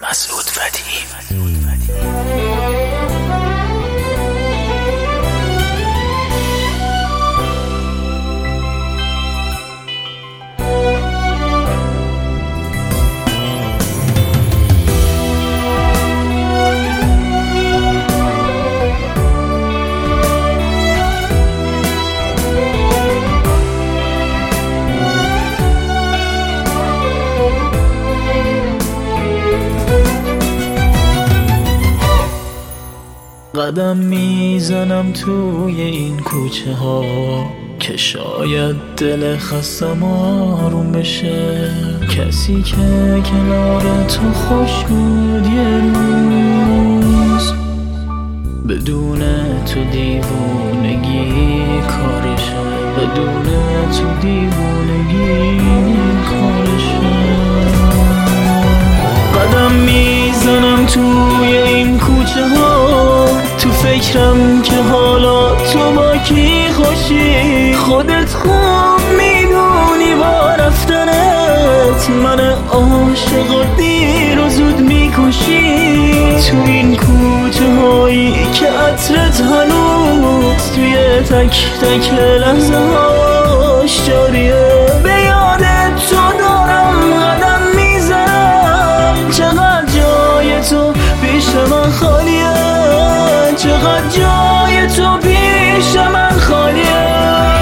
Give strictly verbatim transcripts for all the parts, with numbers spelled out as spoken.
مسعود فتحی. قدم میزنم توی این کوچه ها که شاید دل خستم آروم بشه. کسی که کنار تو خوش بود یه روز، بدون تو دیوونگی کارشه، بدون تو دیوونگی کارشه. قدم میزنم توی این کوچه ها، تو فکرم که حالا تو با کی خوشی. خودت خوب میدونی با رفتنت من عاشق و دیر و زود میکشی. تو این کوچه هایی که عطرت هنوز توی تک تک لحظه هاش جاریه. به یادت تو دارم قدم میزنم، چقدر جای تو پیش من خالیه، چقدر جای تو پیش من خالیه.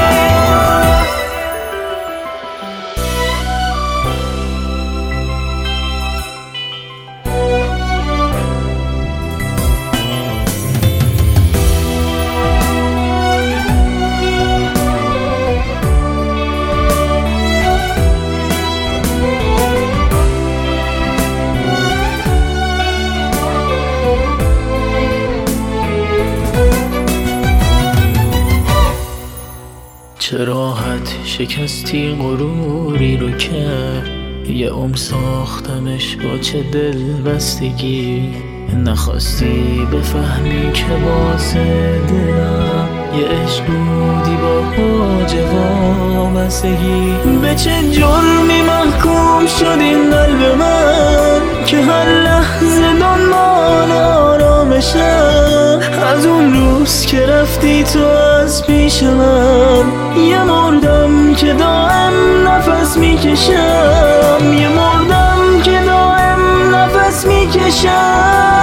چه راحت شکستی غروری رو که یه عمر ساختمش با چه دل بستگی. نخواستی بفهمی که واسه دلم یه عشق بودی با حاج وابستگی. به چه جرمی محکوم شد این قلب من که هر لحظه دنبال آرامشم. از اون روز که رفتی تو از پیش من یه مردم که دائم نفس میکشم، یه مردم که دائم نفس میکشم.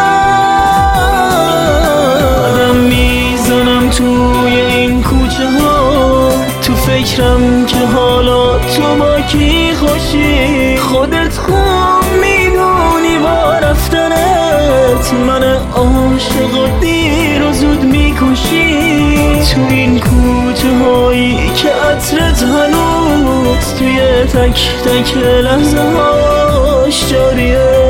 قدم میزنم توی این کوچه ها، تو فکرم که حالا تو با کی خوشی. خودت خوب میدونی با رفتنت من عاشق و دیر و زود میکشی. تو این کوچه هایی که عطرت هنوز توی تک تک لحظه هاش جاریه.